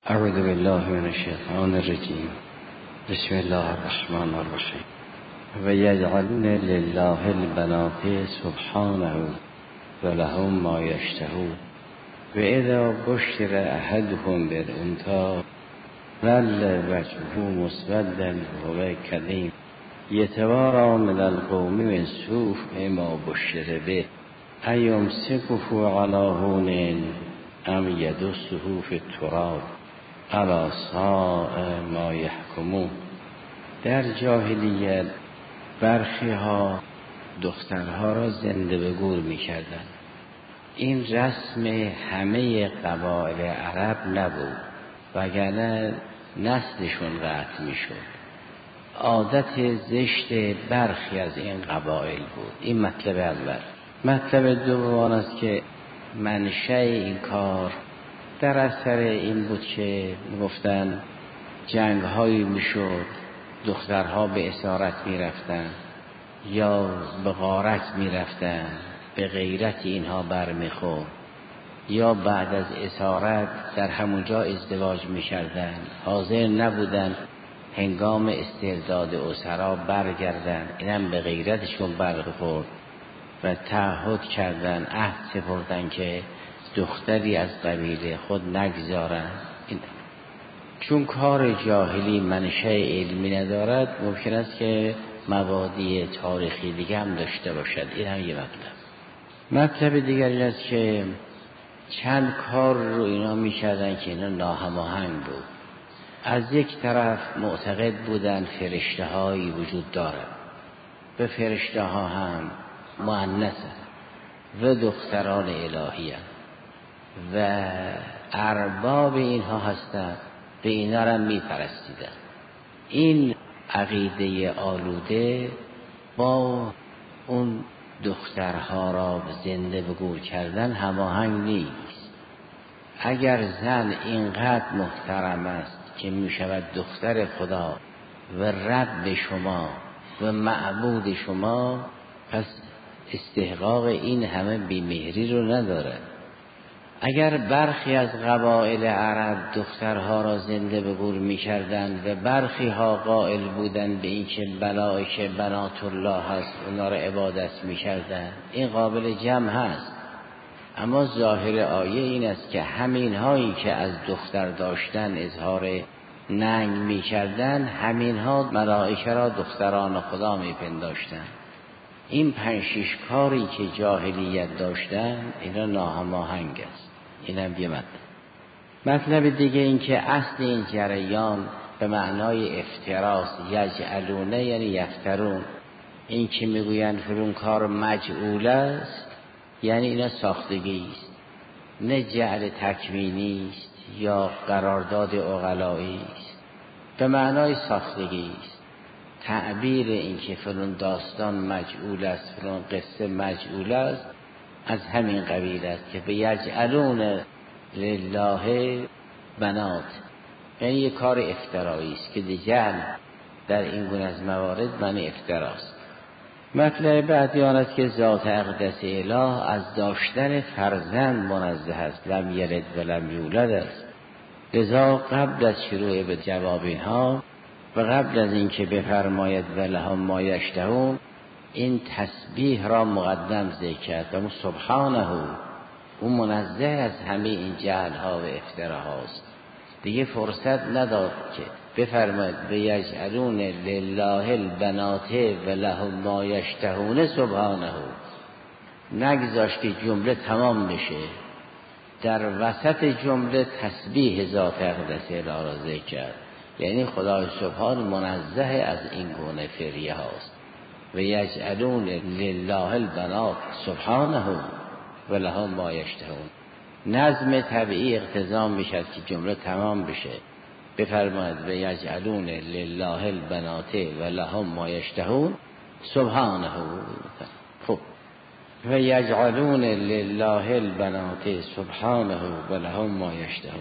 اعوذ بالله من الشیطان الرجیم. بسم الله الرحمن الرحیم. و یجعلون لله البنات سبحانه و لهم ما یشتهون و اذا بشر احدهم بالانثی ظل وجهه مسودا وهو کظیم یتواری من القوم من سوء ما بشر به ایمسکه علی هون ام یدسه فی التراب الا ساء ما یحکمون. در جاهلیت برخی ها دخترها را زنده به گور می کردن. این رسم همه قبایل عرب نبود وگرنه نسلشون قطع می شد. عادت زشت برخی از این قبایل بود. این مطلب اول. مطلب دوم است که منشأ این کار در اثر این بود که گفتن جنگ هایی می شد، دخترها به اسارت می رفتن یا به غارت می رفتن، به غیرت اینها بر می خورد، یا بعد از اسارت در همونجا ازدواج می کردن، حاضر نبودن هنگام استعداد اسرا برگردن، اینم به غیرتشون برخورد و تعهد کردن، عهد سپردن که دختری از قبیله خود نگذارن. چون کار جاهلی منشأ علمی ندارد ممکن است که مبادی تاریخی دیگه هم داشته باشد. این هم یه مطلب دیگر این است که چند کار رو اینا می‌کردن که اینا ناهماهنگ بود. از یک طرف معتقد بودن فرشته هایی وجود دارد، به فرشته ها هم مؤنث و دختران الهی هست و ارباب اینها هستند، به اینا را می پرستیدن. این عقیده آلوده با اون دخترها را زنده به گور کردن هماهنگ نیست. اگر زن اینقدر محترم است که می شود دختر خدا و رب شما و معبود شما، پس استحقاق این همه بیمهری رو نداره. اگر برخی از قبایل عرب دخترها را زنده به گور می کردن و برخی ها قائل بودن به این که ملائکه بنات الله هست، اونا را عبادت می کردن، این قابل جمع هست. اما ظاهر آیه این است که همین هایی که از دختر داشتن اظهار ننگ می کردن، همین ها ملائکه را دختران خدا می پنداشتن. این 5-6 کاری که جاهلیت داشتن اینا ناهماهنگ است. اینم یه مطلب دیگه این که اصل این جریان به معنای افتراس، یجعلونه یعنی یفترون. این که میگویند فرون کار مجعول است یعنی اینا ساختگی است، نه جعل تکوینی است یا قرارداد عقلایی است، به معنای ساختگی است. تعبیر این که فلان داستان مجعول است، فلان قصه مجعول است، از همین قبیل است که به یجعلون لله بنات، یعنی یک کار افترایی است که جعل در این گونه از موارد معنی افتراست. مطلب بعدی آن است که ذات اقدس اله از داشتن فرزند منزه است، لم یلد و لم یولد است. لذا قبل از شروع به جواب اینها و قبل از اینکه بفرماید ولهم ما یشتهون، این تسبیح را مقدم ذکر کرد و سبحانه، او منزه از همه این جهل ها و افتراهاست. دیگه فرصت نداد که بفرماید به یجعلون لله البنات و لهم ما یشتهون سبحانه، نگذاشت که جمله تمام بشه، در وسط جمله تسبیح ذات اقدس اله را ذکر کرد. یعنی خدای سبحان منزه از این گونه فریه هاست. و یجعلون لله البنات سبحانه و لهم ما یشتهون. نظم طبیعی اقتضا میشد که جمله تمام بشه، بفرماید و یجعلون لله البنات و لهم ما یشتهون سبحانه. خب و یجعلون لله البنات سبحانه و لهم ما یشتهون.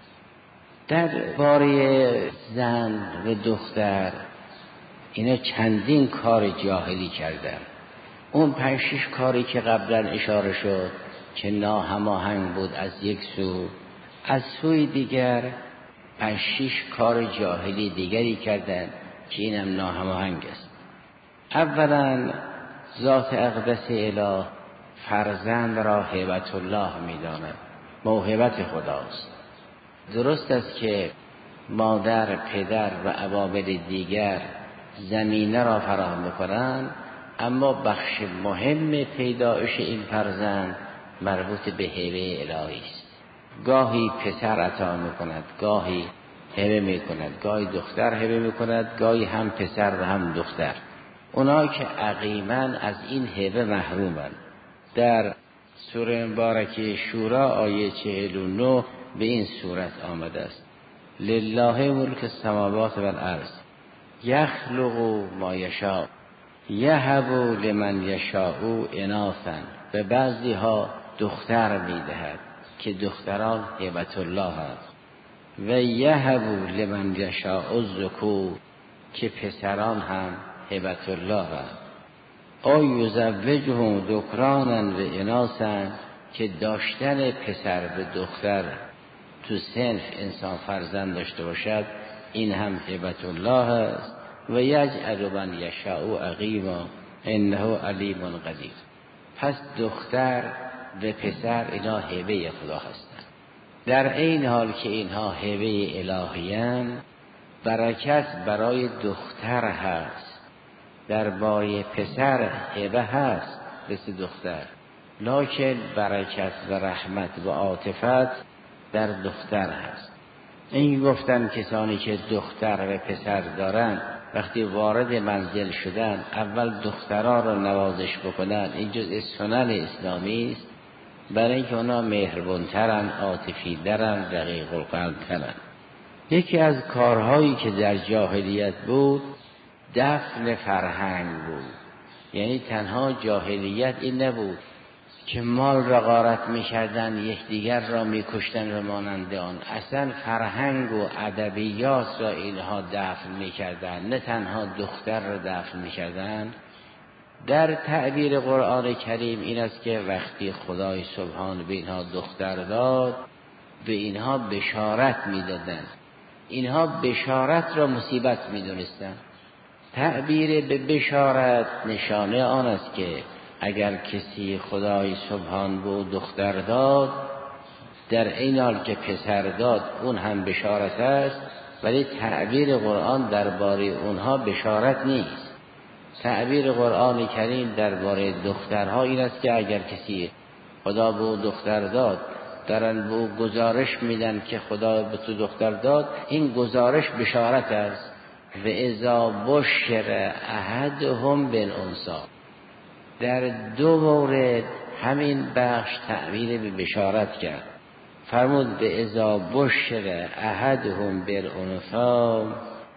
در باره زن و دختر اینا چندین کار جاهلی کردن. اون 5-6 کاری که قبلا اشاره شد که ناهماهنگ بود از یک سو، از سوی دیگر 5-6 کار جاهلی دیگری کردند که اینم ناهماهنگ است. اولا ذات اقدس اله فرزند را هیبت الله می‌داند، موهبت خداست. درست است که مادر، پدر و عوامل دیگر زمینه را فراهم می‌کنند، اما بخش مهم پیدایش این فرزند مربوط به هیبه الهی است. گاهی پسر عطا می‌کند، گاهی هبه می‌کند، گاهی دختر هبه می‌کند، گاهی هم پسر و هم دختر. اونا که عقیماً از این هبه محرومند. در سوره مبارکه شورا آیه 49 به این صورت آمده است: لله ملک السماوات و الارض یخلق ما یشاء یهب لمن یشاء اناثا. به بعضی ها دختر میدهد که دختران هبت الله است، و یهب لمن یشاء الذکور که پسران هم هبت الله است. او یزوجهم ذکرانا و اناثا که داشتن پسر به دختر تو صنف انسان فرزند داشته باشد این هم هبت الله است. و یجعل من یشاء عقیما انه علیم قدیر. پس دختر و پسر اینا هبه خدا هستند. در این حال که اینها هبه الهی‌اند، برکت برای دختر هست، در باره پسر هبه هست مثل دختر، لکن برکت و رحمت و عاطفت در دختر هست. این گفتن کسانی که دختر و پسر دارن وقتی وارد منزل شدن اول دخترها را نوازش بکنن، این جزء سنن اسلامی است، برای اینکه اونا مهربان‌ترن، عاطفی‌ترن، رقیق القلب‌ترن. یکی از کارهایی که در جاهلیت بود دفن فرهنگ بود. یعنی تنها جاهلیت این نبود که مال را غارت می‌کردند، یکدیگر را می‌کشتند و مانند آن. اصلا فرهنگ و ادبیات را اینها دفن می‌کردند، نه تنها دختر را دفن می‌کردند. در تعبیر قرآن کریم این است که وقتی خدای سبحان به اینها دختر داد، به اینها بشارت می‌دادند. اینها بشارت را مصیبت می‌دونستند. تعبیر به بشارت نشانه آن است که اگر کسی خدای سبحان به دختر داد، در این حال که پسر داد اون هم بشارت است، ولی تعبیر قرآن درباره اونها بشارت نیست. تعبیر قرآن کریم درباره دخترها این است که اگر کسی خدا به دختر داد، دارن به گزارش میدن که خدا به تو دختر داد، این گزارش بشارت است. و اذا بشر احدهم بالانثی، در دو مورد همین بخش تعبیر به بشارت کرد. فرمود به اذا بشر احدهم بالانثی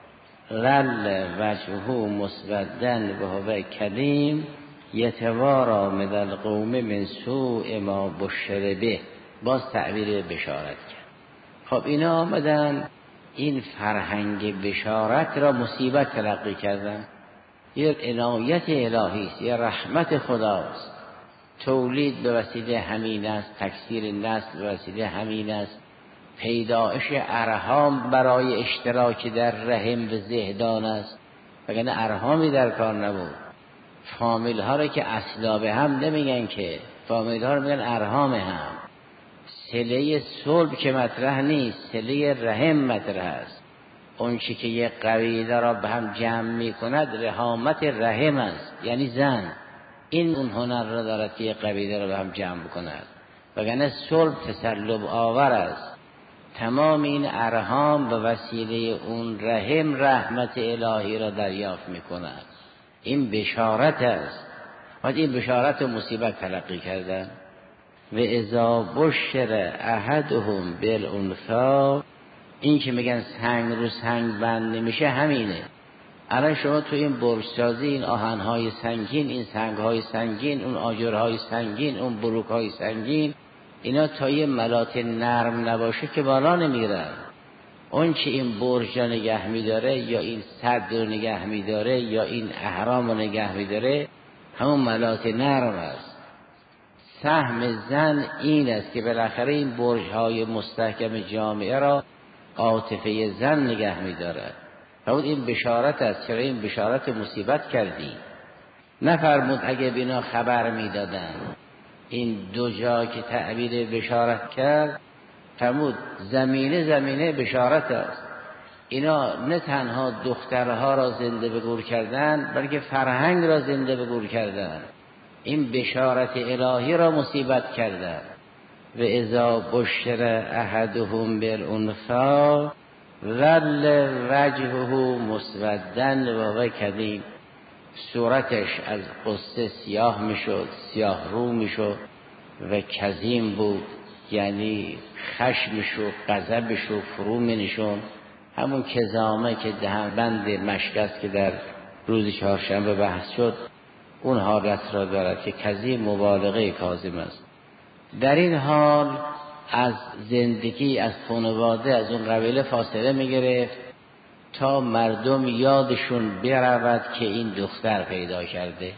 ظل وجهه مسودا و هو کظیم یتواری من القوم من سوء ما بشر به. باز تعبیر بشارت کرد. خب اینا آمدن این فرهنگ بشارت را مصیبت تلقی کردن. یک عنایت الهی است، یک رحمت خداست. تولید به وسیله همین است، تکثیر نسل به وسیله همین است، پیدایش ارحام برای اشتراک در رحم و زهدان است، وگرنه ارحامی در کار نبود. فامیل ها را که اصلا به هم نمیگن، که فامیل ها را میگن ارحام هم. صله صلب که مطرح نیست، صله رحم مطرح است. اون چی که یک قبیله را به هم جمع می کند رحامت رحم است، یعنی زن. این اون هنر را دارد که یک قبیله را به هم جمع کند، وگرنه صلب تسلب آور است. تمام این ارحام به وسیله اون رحم رحمت الهی را دریافت می کند. این بشارت است. و این بشارت و مصیبت تلقی کردن. و اذا بشر احدهم بالانثی، این که میگن سنگ رو سنگ بند نمیشه همینه. الان شما تو این برج‌سازی این آهن‌های سنگین، این سنگ‌های سنگین، اون آجرهای سنگین، اون بروک‌های سنگین، اینا تا یه ملات نرم نباشه که بالا نمیرن. اون که این برج را نگه میداره یا این سد رو نگه میداره یا این اهرام رو نگه میداره همون ملات نرم است. سهم زن این است که بالاخره این برج‌های مستحکم جامعه را عاطفه زن نگه می‌دارد. فرمود این بشارت است. چرا این بشارت مصیبت کردی؟ نفرمود اگه بینا خبر میدادن. این دو جا که تعبیر بشارت کرد، فرمود زمینه بشارت است. اینا نه تنها دخترها را زنده به گور کردن، بلکه فرهنگ را زنده به گور کردن. این بشارت الهی را مصیبت کردن. و اذا بشر احدهم بالانثی ظل وجهه مسودا وهو کظیم. صورتش از غصه سیاه میشد، سیاه رو میشد و کظیم بود، یعنی خشمش و غضبش و فرو مینشون. همون کظامه که دهن بند مشک است که در روز چهارشنبه بحث شد، اون حالت را دارد که کظیم مبالغه کاظم است. در این حال از زندگی، از خانواده، از اون قبیله فاصله میگرفت تا مردم یادشون برود که این دختر پیدا کرده.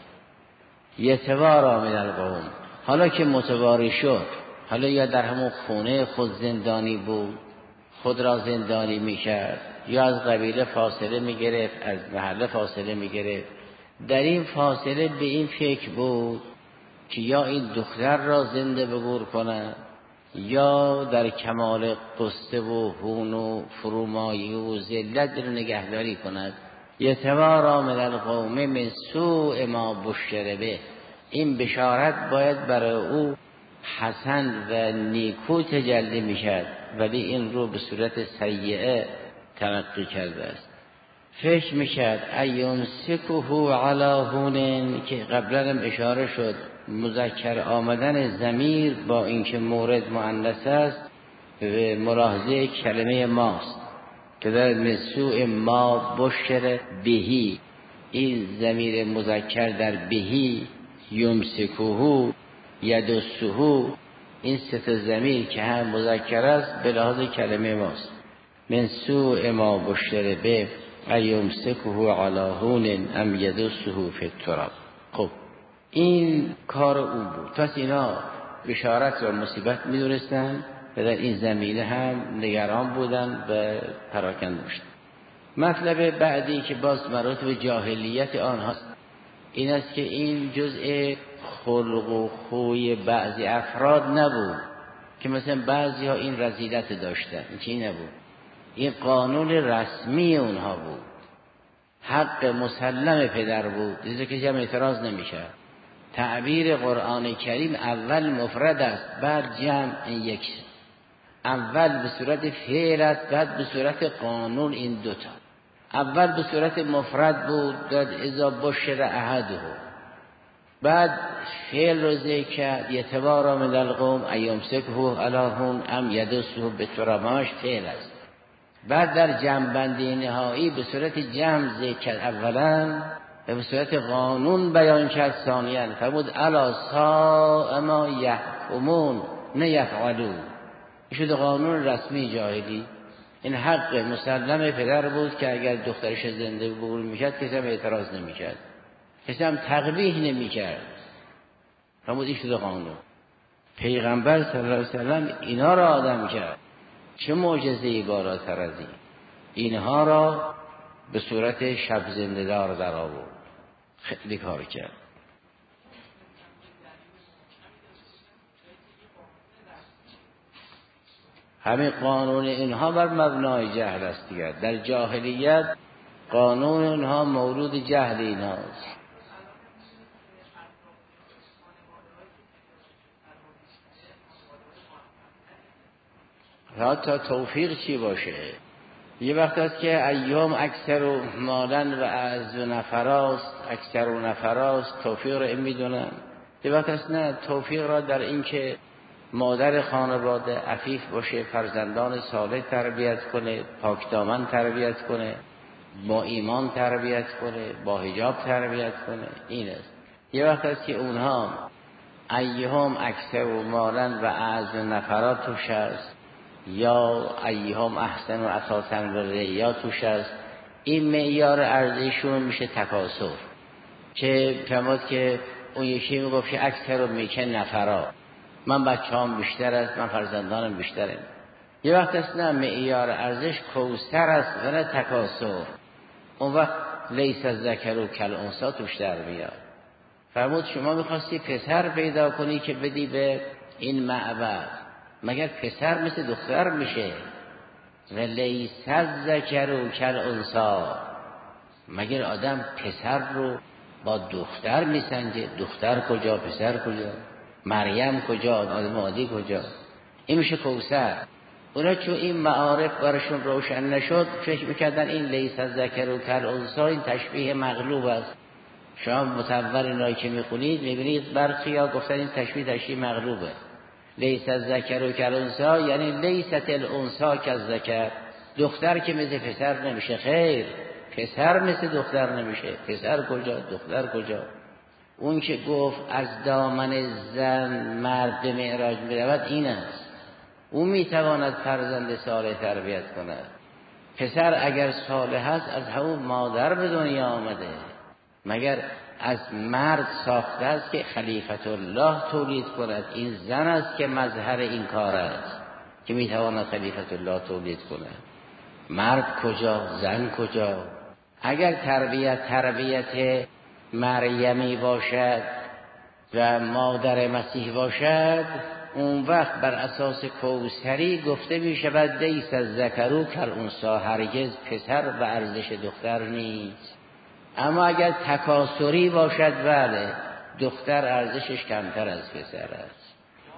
یتوارا من القوم. حالا که متواری شد، حالا یا در همون خونه خود زندانی بود، خود را زندانی میکرد، یا از قبیله فاصله میگرفت، از محله فاصله میگرفت. در این فاصله به این فکر بود که یا این دختر را زنده به گور کند، یا در کمال قصه و هون و فرومایی و ذلت در نگهداری کند. یتوارا من القوم من سوء ما بشر به. این بشارت باید برای او حسن و نیکو تجلی میشد، ولی این رو به صورت سیئه تلقی کرده است. فکر میشد ایمسکه علی هون، که قبلا هم اشاره شد مذکر آمدن ضمیر با اینکه مورد مؤنث است به ملاحظه کلمه ماست که در مسوء ما بشر بهی. این ضمیر مذکر در بهی، یمسکه، یدسه، این سه تا ضمیر که هم مذکر است به لحاظ کلمه ماست. من سوء ما بشر به ایمسکه علی هون ام یدسه فی التراب. خب این کار اون بود. پس اینا بشارت و مصیبت می‌دونستن و در این زمینه هم نگران بودن و پراکنده شدن. مطلب بعدی که باز مراتب جاهلیت آنهاست این است که این جزء خلق و خوی بعضی افراد نبود که مثلا بعضی ها این رذیلت داشتن. این چی نبود، این قانون رسمی اونها بود، حق مسلم پدر بود، دیگه که جمع اعتراض نمیشه. تعبیر قرآن کریم اول مفرد است بعد جمع یک، اول به صورت فعل است بعد به صورت قانون. این دوتا اول به صورت مفرد بود، داد اذا بشر احدهم، بعد فعل رو ذکر کرد یتوارا من القوم ایمسکه علی هون ام یدسه بالتراب، فعل است. بعد در جمع بندی نهایی به صورت جمع ذکر کرد اولا و به صورت قانون بیان کرد ثانیاً. فرمود الا ساء ما یحکمون نه یفعلون. این شد قانون رسمی جاهلی. این حق مسلم پدر بود که اگر دخترش زنده بگور میکرد کسی هم اعتراض نمیکرد، کسی هم تقبیح نمیکرد. فرمود این شد قانون. پیغمبر صلی الله علیه وسلم اینا را آدم کرد. چه معجزه‌ای بالاتر از این؟ اینها را به صورت شب زنده دار در آورد. خیلی کار کرد. همین قانون اینها بر مبنای جهل است دیگر. در جاهلیت قانون اینها مورود جهل اینهاست. حتی توفیق چی باشه؟ یه وقت است که ایام اکثر و مالن و اعز و نفراست، اکثر و نفراست، توفیق را این میدونن. یه وقت است نه، توفیق را در این که مادر خانواده عفیف باشه، فرزندان صالح تربیت کنه، پاکدامن تربیت کنه، با ایمان تربیت کنه، با حجاب تربیت کنه، این است. یه وقت است که اونها ایام اکثر و مالن و اعز و نفرات توش است، یا ایهم احسن و اساسا و ریا توش است. این معیار ارزششون میشه تکاسر، که فرمود که اون یکی میگفت که اکثر و میکن نفرا، من بچه‌ام بیشتر است، من فرزندانم بیشتره. یه وقت است نه معیار ارزش کوثر است و نه تکاثر، اون وقت لیس الذکر کالانثی توش در میاد. فرمود شما میخواستی پسر پیدا کنی که بدی به این معبد، مگر پسر مثل دختر میشه؟ و لیس الذکر کالانثی، مگر آدم پسر رو با دختر میسنجه؟ دختر کجا، پسر کجا، مریم کجا، آدم عادی کجا؟ این میشه کوثر. اونا چون این معارف برشون روشن نشد فکر میکردن این لیس الذکر کالانثی این تشبیه مغلوب است. شما متول اینایی که میخونید میبینید برخی ها گفتن این تشبیه مغلوبه. لیس الذکر کالانثی یعنی لیست الانثی کالذکر، دختر که مثل پسر نمیشه. خیر، پسر مثل دختر نمیشه. پسر کجا، دختر کجا؟ اون که گفت از دامن زن مرد به معراج میرود این است، او میتواند فرزند صالح تربیت کند. پسر اگر صالح است از همون مادر به دنیا آمده، مگر از مرد ساخته است که خلیفت الله تولید کند؟ این زن است که مظهر این کار است که میتواند خلیفت الله تولید کند. مرد کجا، زن کجا؟ اگر تربیت مریمی باشد و مادر مسیح باشد، اون وقت بر اساس کوثری گفته می شود لیس الذکر کالانثی، هرگز پسر و ارزش دختر نیست. اما اگر تکاثری باشد بله، دختر ارزشش کمتر از پسر است.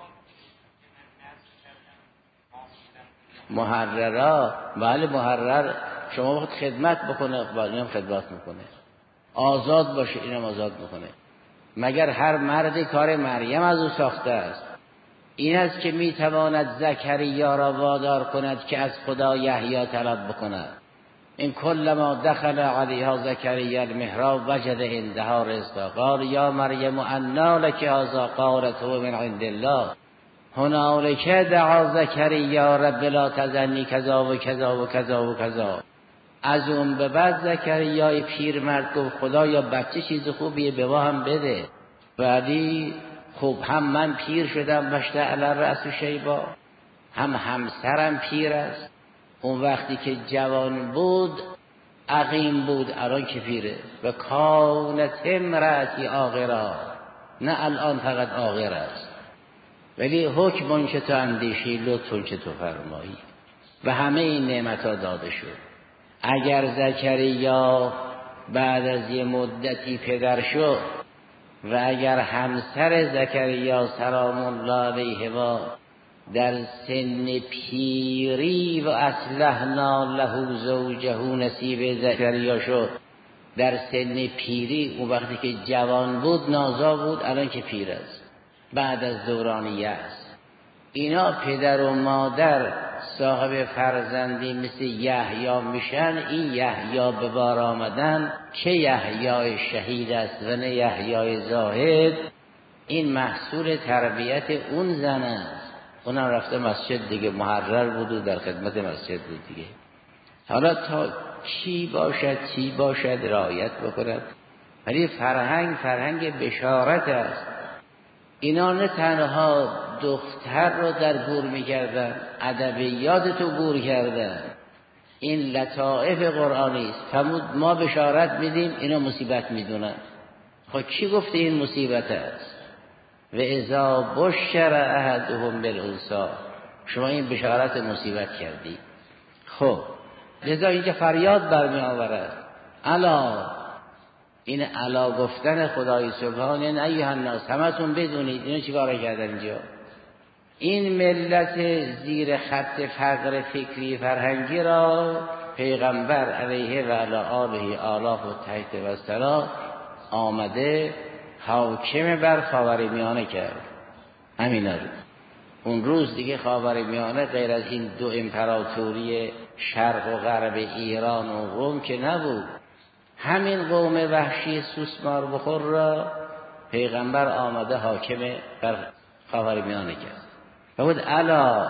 محررا، بله محرر شما وقت خدمت بکنه اینم خدمت میکنه، آزاد باشه اینم آزاد میکنه. مگر هر مردی کار مریم از او ساخته است؟ این است که میتواند زکریا را وادار کند که از خدا یحیی طلب بکند. این کلما دخل علیها زکریا المحراب وجد عندها رزقا قال یا مریم انا لک هذا قالت هو من عند الله هنالک دعا زکریا رب لا تذرنی کذا و کذا و کذا و کذا. از اون به بعد زکریای پیرمرد گفت خدایا بچه چیز خوبیه به ما هم بده، ولی خب هم من پیر شدم واشتعل الرأس شیبا، هم همسرم پیر است. اون وقتی که جوان بود عقیم بود، الان که پیره. و کانت امرأتی عاقرا، نه الان فقط عاقر است. ولی حکم که تو اندیشی، لطف که تو فرمایی، و همه این نعمت‌ها داده شد. اگر زکریا بعد از یه مدتی پدر شد و اگر همسر زکریا سلام الله علیه و در سن پیری و اصلحنا له زوجه نصیب زکریا شد، در سن پیری اون وقتی که جوان بود نازا بود، الان که پیر است بعد از دوران یأس، اینا پدر و مادر صاحب فرزندی مثل یحیی میشن. این یحیی به بار آمدن که یحیی شهید است و نه یحیی زاهد، این محصول تربیت اون زن است. اونم رفته مسجد دیگه، محرر بود و در خدمت مسجد بود دیگه. حالا تا چی باشد رعایت بکند. ولی فرهنگ بشارت است. اینا نه تنها دختر رو در گور می‌کردن، ادبیات تو گور کردن. این لطائف قرآنی است. فرمود ما بشارت میدیم، اینا مصیبت میدونن. خب کی گفته این مصیبت است؟ و اذا بشر احدهم بالانثی، شما این بشارت مصیبت کردی. خب لذا اینجا فریاد برمی آورد الا، این الا گفتن خدای سبحانه، این ایها الناس همتون بدونید. اینو چیکار کردن اینجا؟ این ملت زیر خط فقر فکری فرهنگی را پیغمبر علیه و علی آله آلاف و تحت و سلام آمده حاکم بر خاورمیانه کرد. همینا رو اون روز دیگه خاورمیانه غیر از این دو امپراتوری شرق و غرب ایران و روم که نبود. همین قوم وحشی سوسمار بخور را پیغمبر آمده حاکم بر خاورمیانه کرد. و بود الا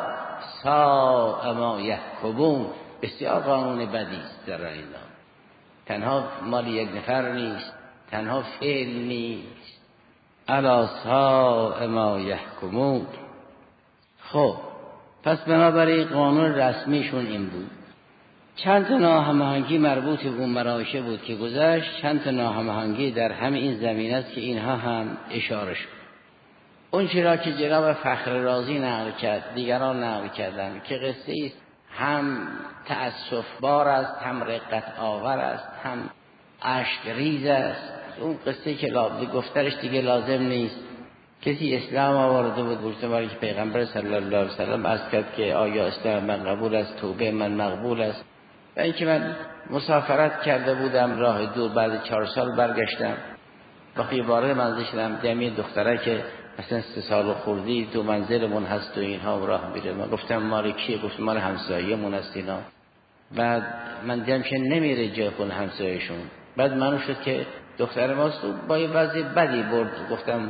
ساء ما یحکمون، بسیار قانون بدی است در اینا. تنها مال یک نفر نیست، تنها فعل نیست. الا ساء ما یحکمون. خب پس بنابراین قانون رسمیشون این بود. چند تا ناهماهنگی مربوط به اون مناقشه بود که گذشت، چند تا ناهماهنگی در همین این زمینه است که اینها هم اشاره شد. اون چرا که جناب فخر رازی نقل کرد، دیگران نقل کردن که قصه است هم تأسف بار است، هم رقت آور است، هم اشک ریز است. اون قصه که گفترش دیگه لازم نیست. کسی اسلام آورده بود، گفتم که پیغمبر صلی الله علیه وسلم عرض کرد که آیا اسلام من قبول است، توبه من مقبول است. و اینکه من مسافرت کرده بودم راه دور، بعد 4 سال برگشتم، وقتی وارد منزل شدم دیدم دختره که مثلا 3 سال خوردی تو منزلمون هست و اینها راه میره. من گفتم مال کیه؟ گفت مال همسایه‌مون است اینا. بعد من دیدم که نمیره جای خون همسایه‌شون. بعد معلوم شد که دختر ماست با یه وضع بدی برد. گفتم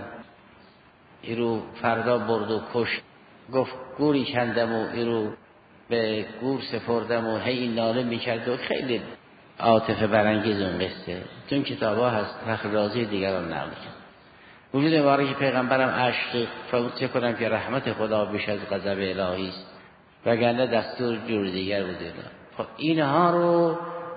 ایرو فردا برد و کش. گفت گوری کندم و ایرو به گور سپردم و هی ناله میکرد و خیلی عاطفه برانگیز اون قصه. تو این کتابا هست، فخر رازی دیگران نقل کرد. وجود باره که پیغمبرم عشق فوت کنم که رحمت خدا بیش از غضب الهی است، وگرنه دستور جور دیگر بوده. خب اینها رو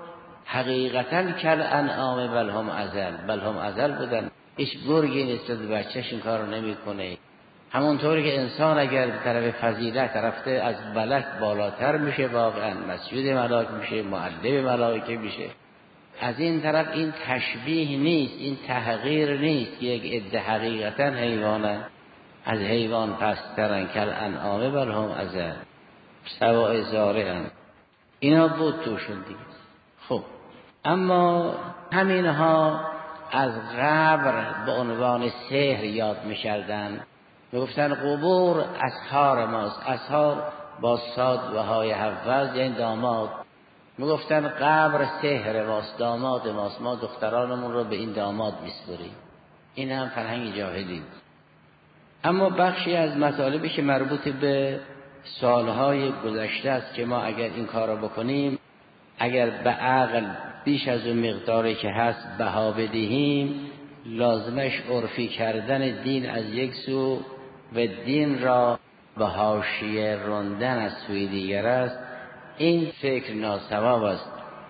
حقیقتا کل انعام بل هم ازل بودن. هیچ گرگی نسبت به بچه‌ش این کارو نمیکنه. همونطوری که انسان اگر به طرف فضیلت رفته از ملک بالاتر میشه، واقعا مسجود ملائکه میشه، معلم ملائکه میشه. از این طرف این تشبیه نیست، این تحقیر نیست که یک عده حقیقتا حیوانن، از حیوان پسترن، کل انعام بل هم ازل، سواء زارعن. اینا بود توشون دیگه. خب اما همینها از قبر به عنوان سحر یاد می‌کردن. میگفتن قبور اسحار ماست. اسحار با صاد و های حفظ یعنی داماد. میگفتن قبر سحر ماست، داماد ماست، ما دخترانمون رو به این داماد میسپریم. این هم فرهنگ جاهلی. اما بخشی از مطالبی که مربوط به سالهای گذشته است که ما اگر این کار رو بکنیم، اگر به عقل بیش از اون مقداری که هست بها بدهیم، لازمش عرفی کردن دین از یک سو و دین را به حاشیه راندن از سوی دیگر است. این فکر ناصواب است.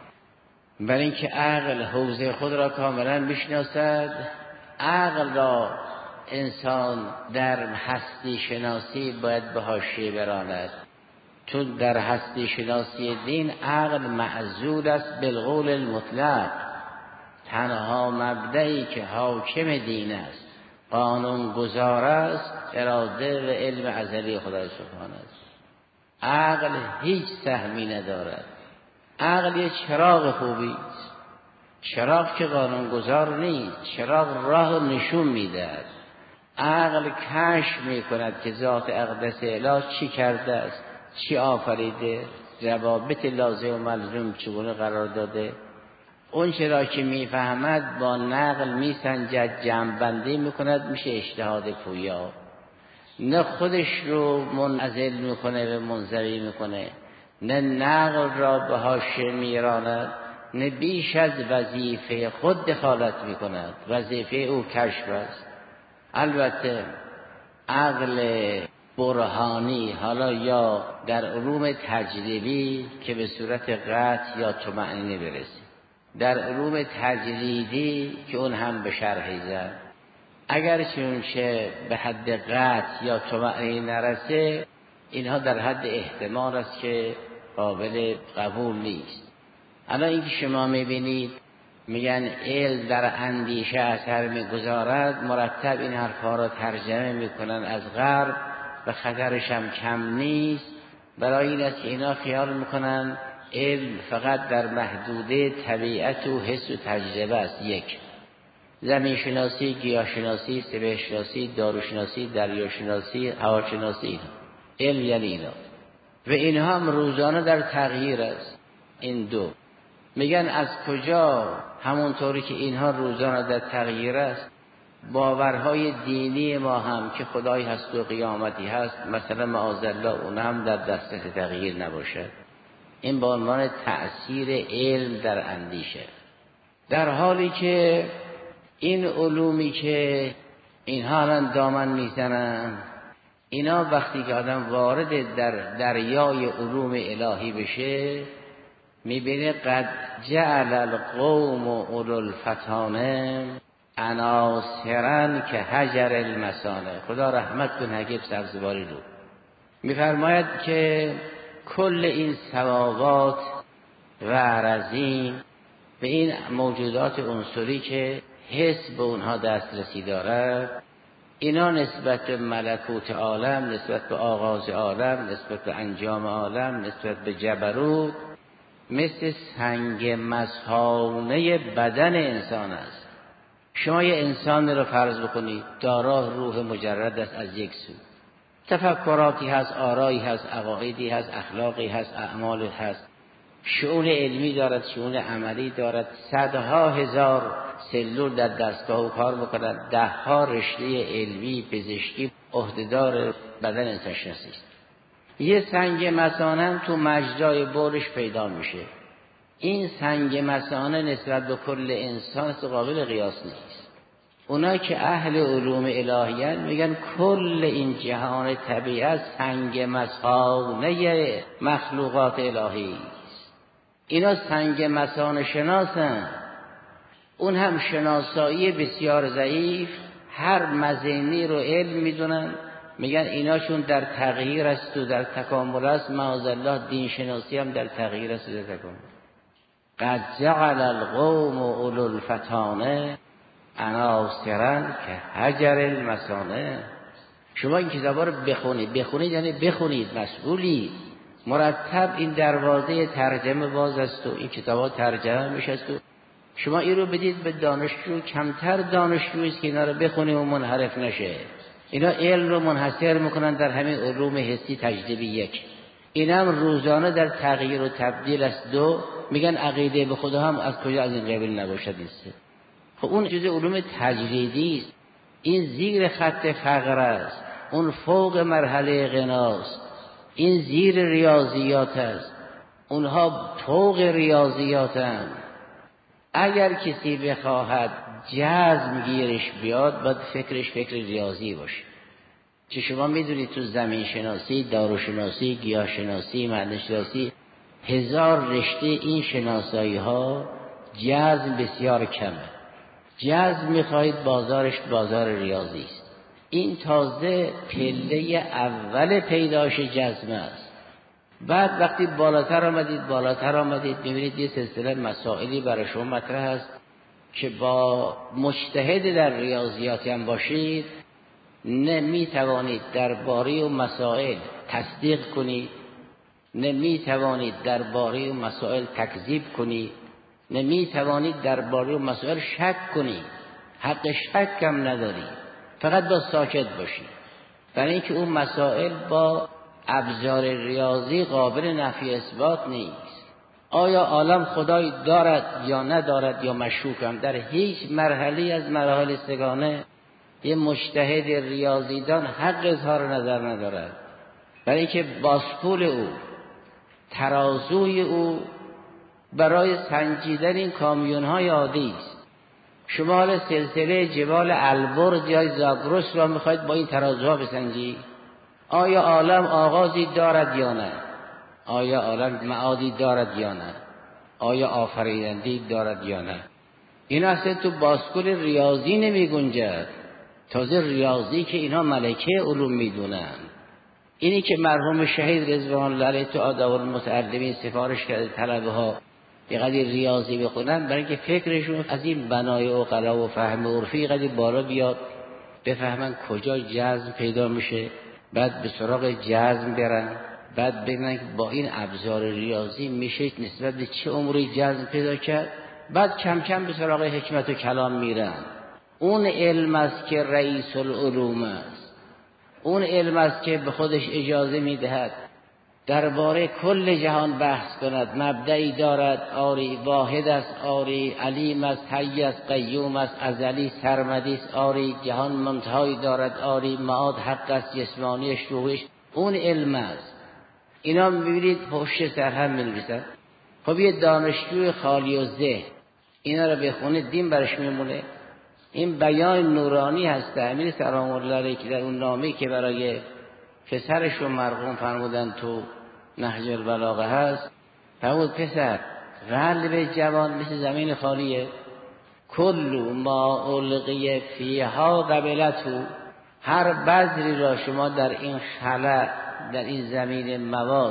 برای اینکه عقل حوزه خود را کاملا میشناسد. عقل را انسان در هستی شناسی باید به حاشیه براند، چون در هستی شناسی دین عقل معزول است بالقول المطلق. تنها مبدئی که حاکم دین است، قانون گذار است، اراده و علم ازلی خدای سبحانه است. عقل هیچ سهمی ندارد. عقل یه چراغ خوبی است، چراغ که قانون گذار نیست، چراغ راه نشون میدهد. عقل کشف میکند که ذات اقدس الهی چی کرده است، چی آفریده، ضوابط لازم و ملزوم چگونه قرار داده. اون چرا که میفهمد با نقل میسنجد، جمع‌بندی میکند، میشه اجتهاد پویا. نه خودش رو منعزل میکنه و منزوی میکنه، نه نقل را به حاشیه میراند، نه بیش از وظیفه خود دخالت میکند. وظیفه او کشف است. البته عقل برهانی، حالا یا در علوم تجربی که به صورت قطع یا طمأنینه برسه، در علوم تجریدی که اون هم به شرحی زد، اگر چونچه به حد قطع یا طمأنینه نرسه، اینها در حد احتمال است که قابل قبول نیست. الان اینکه شما میبینید میگن علم در اندیشه اثر میگذارد، مرتب این حرفها را ترجمه میکنن از غرب و خطرش هم کم نیست. برای این است که اینا خیال میکنن علم فقط در محدوده طبیعت و حس و تجربه است. یک، زمین شناسی، گیاه شناسی، سبه شناسی، دارو شناسی، دریا شناسی، هوا شناسی، علم یعنی اینا. و اینها هم روزانه در تغییر است. این دو میگن از کجا؟ همونطوری که اینها روزانه در تغییر است، باورهای دینی ما هم که خدایی هست و قیامتی هست، مثلا معاذالله، اون هم در دسترس تغییر نباشد. این با عنوان تأثیر علم در اندیشه. در حالی که این علومی که اینها الان دامن میزنن، اینا وقتی که آدم وارد در دریای علوم الهی بشه میبینه قد جعل القوم اولو الفتانه عناصرا که حجر المسانه. خدا رحمت کن حکیم سبزواری رو. میفرماید که کل این ثوابات و عرضین به این موجودات عنصری که حس به اونها دسترسی دارد، اینا نسبت به ملکوت عالم، نسبت به آغاز عالم، نسبت به انجام عالم، نسبت به جبروت مثل سنگ مسحانه بدن انسان است. شما یه انسان رو فرض بکنید دارای روح مجرد است، از یک سو تفکراتی هست، آرایی هست، عقایدی هست، اخلاقی هست، اعمال هست، شؤون علمی دارد، شؤون عملی دارد، صدها هزار سلول در دستگاه کار میکنند، ده ها رشته علمی پزشکی عهدهدار بدن انسان شناسی است. یه سنگ مثانه تو مجرای بولش پیدا میشه. این سنگ مثانه نسبت به کل انسان قابل قیاس نیست. اونا که اهل علوم الهیان میگن کل این جهان طبیعت سنگ مثانه مخلوقات الهی است. اینا سنگ مثانه شناسن، اون هم شناسایی بسیار ضعیف، هر مزینی رو علم میدونن، میگن ایناشون در تغییر است و در تکامل است. معاذالله دین شناسی هم در تغییر است و در تکامل. قد جعل القوم اولو الفتانه عناصرا که حجر المسانه. شما این کتابا رو بخونید یعنی بخونید، مسئولی مرتب این دروازه ترجمه باز است و این کتابا ترجمه میشه است و شما این رو بدید به دانشجو. کمتر دانشجویی است که اینا رو بخونه و منحرف نشه. اینا علم رو منحصر میکنن در همین علوم حسی تجربی یک. اینا هم روزانه در تغییر و تبدیل است. دو میگن عقیده به خدا هم از کجا از این قبیل نباشد است. خب اون جزء علوم تجریدی است. این زیر خط فقر است، اون فوق مرحله غناست. این زیر ریاضیات است، اونها فوق ریاضیاتند. اگر کسی بخواهد جزم گیرش بیاد باید فکرش فکر ریاضی باشه. چه شما میدونید تو زمین شناسی، داروشناسی، گیاهشناسی، معدنشناسی، هزار رشته این شناسایی ها جزم بسیار کمه. جزم میخواهید بازارش بازار ریاضی است. این تازه پله اول پیداش جزم است. بعد وقتی بالاتر آمدید میبینید یه سلسله مسائلی برای شما مطرح است که با مجتهد در ریاضیاتی هم باشید نمیتوانید درباره اون مسائل تصدیق کنید، نمیتوانید درباره اون مسائل تکذیب کنید، نمیتوانید درباره اون مسائل شک کنید. حق شک هم ندارید، فقط با ساکت باشید. برای اینکه اون مسائل با ابزار ریاضی قابل نفی اثبات نیست. آیا عالم خدایی دارد یا ندارد یا مشکوک هم؟ در هیچ مرحله از مراحل سگانه یه مجتهد ریاضیدان حق اظهار نظر ندارد. برای اینکه باسکول او، ترازوی او برای سنجیدن این کامیون های عادی است. شما حالا سلسله جبال البرز یا زاگرس را میخواید با این ترازوها بسنجی؟ آیا عالم آغازی دارد یا نه؟ آیا عالم معادی دارد یا نه؟ آیا آفرینندی دارد یا نه؟ این اصلا تو باسکول ریاضی نمی گنجد. تازه ریاضی که اینها ملکه علوم میدونن. اینی که مرحوم شهید رضوان الله علیه تو آداب المتعلمین سفارش کرده طلبه ها یه قدر ریاضی بخونن برای اینکه فکرشون از این بنای عقلا و فهم عرفی قدر بالا بیاد، بفهمن کجا جزم پیدا میشه، بعد به سراغ جزم برن، بعد ببینن که با این ابزار ریاضی میشه نسبت به چه اموری جزم پیدا کرد، بعد کم کم به سراغ حکمت و کلام میرن. اون علم است که رئیس العلوم است. اون علم است که به خودش اجازه میدهد درباره کل جهان بحث کند. مبدعی دارد، آری واحد است، آری علیم است، حی است، قیوم است، ازلی سرمدی است، آری جهان منتهایی دارد، آری معاد حق است، جسمانیش روحش. اون علم است. اینا میبینید پشت سر هم می‌نویسن. خب یه دانشجوی خالی و ذهن اینا رو بخونه دین برش میمونه. این بیان نورانی هست امیر سلام الله علیه که در اون نامه‌ای که برای پسرشون مرحوم فرمودن تو نهج البلاغه هست، فرمود پسر قلب جوان مثل زمین خالیه، کل ما القی فیها قبلته، هر بذری را شما در این خلا، در این زمین مواد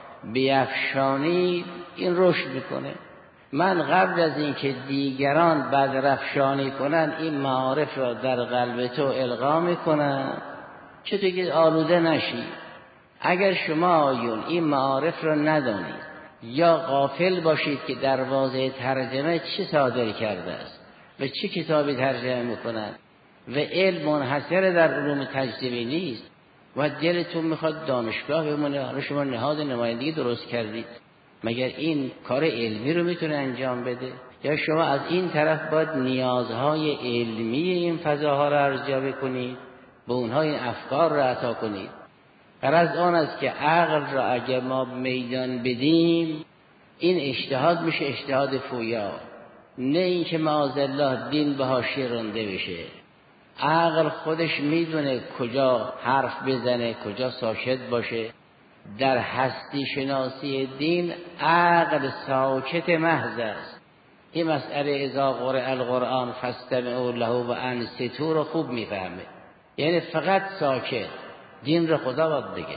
بیفشانی این رشد میکنه. من قبل از اینکه دیگران بدرفشانی کنن این معارف را در قلب تو القا میکنن که تو که آلوده نشی. اگر شما آیون این معارف را ندانید یا غافل باشید که دروازه ترجمه چه صادر کرده است و چه کتابی ترجمه میکنن و علم منحصر در علوم تجربی نیست و دلتون میخواد دانشگاه بمونه، حالا شما نهاد نمایندگی درست کردید، مگر این کار علمی رو میتونه انجام بده؟ یا شما از این طرف باید نیازهای علمی این فضاها رو ارجاع کنید، به اونها این افکار رو عطا کنید. غرض آن است که عقل را اگر ما میدان بدیم این اجتهاد میشه اجتهاد فویا، نه این که معاذالله دین به حاشیه رانده بشه. عقل خودش میدونه کجا حرف بزنه، کجا ساکت باشه. در هستی شناسی دین عقل ساکت محض است. این مسئله اذا قرئ القرآن فاستمعوا له و انصتوا رو خوب میفهمه، یعنی فقط ساکت. دین رو خدا باید بگه.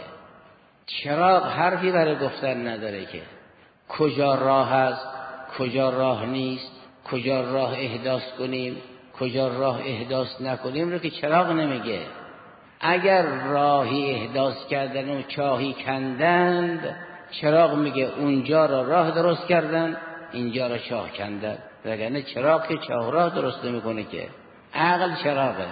چراغ حرفی برای گفتن نداره که کجا راه است، کجا راه نیست، کجا راه احداث کنیم، کجا راه احداث نکنیم رو که چراغ نمیگه. اگر راهی احداث کردن و چاهی کندند، چراغ میگه اونجا را راه درست کردن، اینجا را چاه کندن. وگرنه چراغ که چاه راه درست نمیکنه که. عقل چراغه.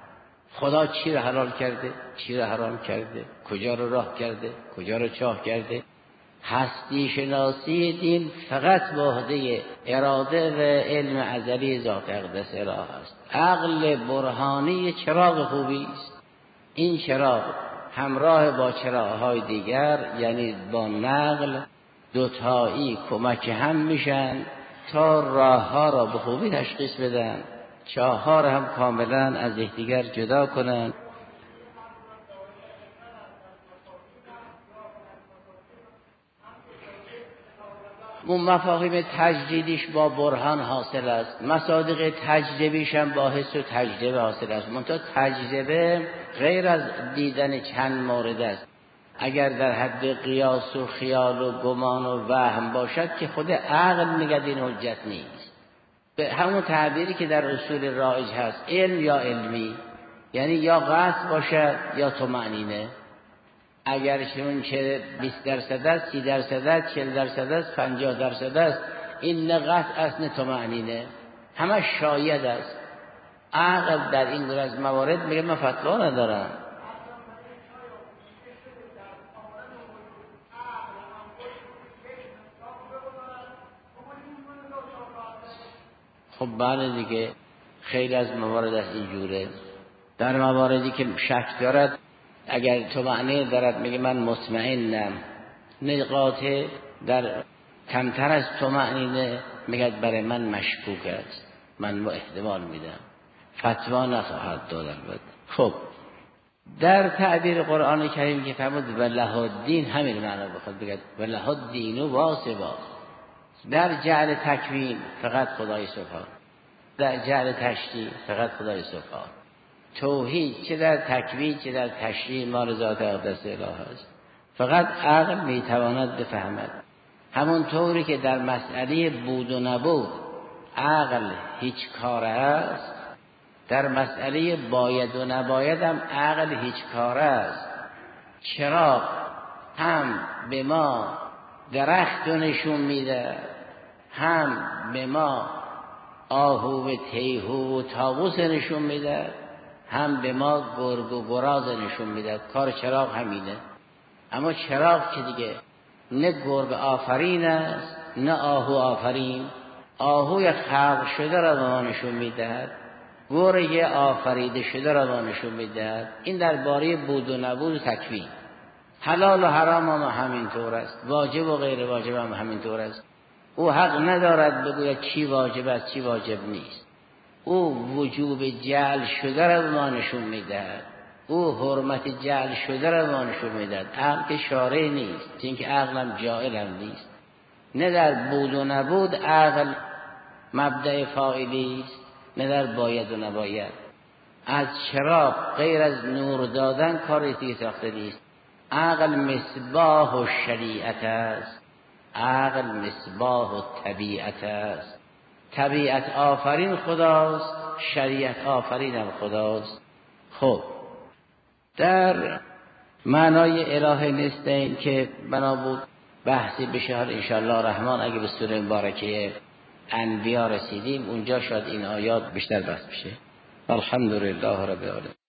خدا چی را حلال کرده، چی را حرام کرده، کجا را راه کرده، کجا را چاه کرده. هستی شناسی دین فقط به عهده اراده و علم ازلی ذات اقدس اله است. عقل برهانی چراغ خوبی است. این چراغ همراه با چراغ‌های دیگر یعنی با نقل دوتایی کمک هم میشن تا راه‌ها را به خوبی تشخیص بدن، چاه‌ها را هم کاملا از یکدیگر جدا کنن. اون مفاهیم تجدیدیش با برهان حاصل است، مصادیق تجربیش هم با حس و تجربه حاصل است. منتها تجربه غیر از دیدن چند مورد است. اگر در حد قیاس و خیال و گمان و وهم باشد که خود عقل میگه این حجت نیست. به همون تعبیری که در اصول رایج هست، علم یا علمی، یعنی یا قطع باشد یا طمأنینه. اگر چون که 20% است، 30% است، 40% است، 50% است، این نه قطع است نه طمأنینه، همه شاید است. عقل در این گونه از موارد میگه من فتوا ندارم. خب بله دیگه، خیلی از موارد از اینجوره. در مواردی که شک دارد، اگر طمأنینه دارد میگه من مطمئنم، نقاط در کمتر از طمأنینه میگه برای من مشکوک است، من احتمال میدم، فتوا نخواهد داد البته. خب در تعبیر قرآن کریم که فرمود والله الدین، همین معنا بخواد بگه والله الدین واصبا. در جعل تکوین فقط خدای سبحان، در جعل تشریع فقط خدای سبحان. توحید چه در تکوین چه در تشریع مال ذات اقدس اله است. فقط عقل میتواند بفهمد. همون طوری که در مسئله بود و نبود عقل هیچ کار است، در مسئله باید و نباید هم عقل هیچ کار است. چراغ هم به ما درخت رو نشون میده، هم به ما آهو و تیهو و طاووس نشون میده، هم به ما گرگ و گراز نشون میده. کار چراغ همینه. اما چراغ که دیگه نه گرگ آفرین است نه آهو آفرین. آهوی خلق شده را به ما نشون میدهد، گرگ آفریده شده را به ما نشون میدهد. این درباره بود و نبود و تکوین. حلال و حرام هم همینطور است، واجب و غیر واجب هم همینطور است. او حق ندارد بگوید چی واجب است چی واجب نیست. او وجوب جعل شده را به ما نشون میدهد. او حرمت جعل شده را ما نشون میداد. عقل که شارع نیست، اینکه عقلم جائلم نیست. نه در بود و نبود عقل مبدأ فاعلی است، نه در باید و نباید. از چراغ غیر از نور دادن کاری دیگه ساخته نیست. عقل مصباح و شریعت است، عقل مصباح و طبیعت است. طبیعت آفرین خداست، شریعت آفرین هم خداست. خب در معنای اله نیستین که بنا بود بحثی بشه، انشاءالله رحمان اگه به سوره مبارکه انبیا رسیدیم اونجا شاید این آیات بیشتر بحث بشه. الحمدلله رب العالمین.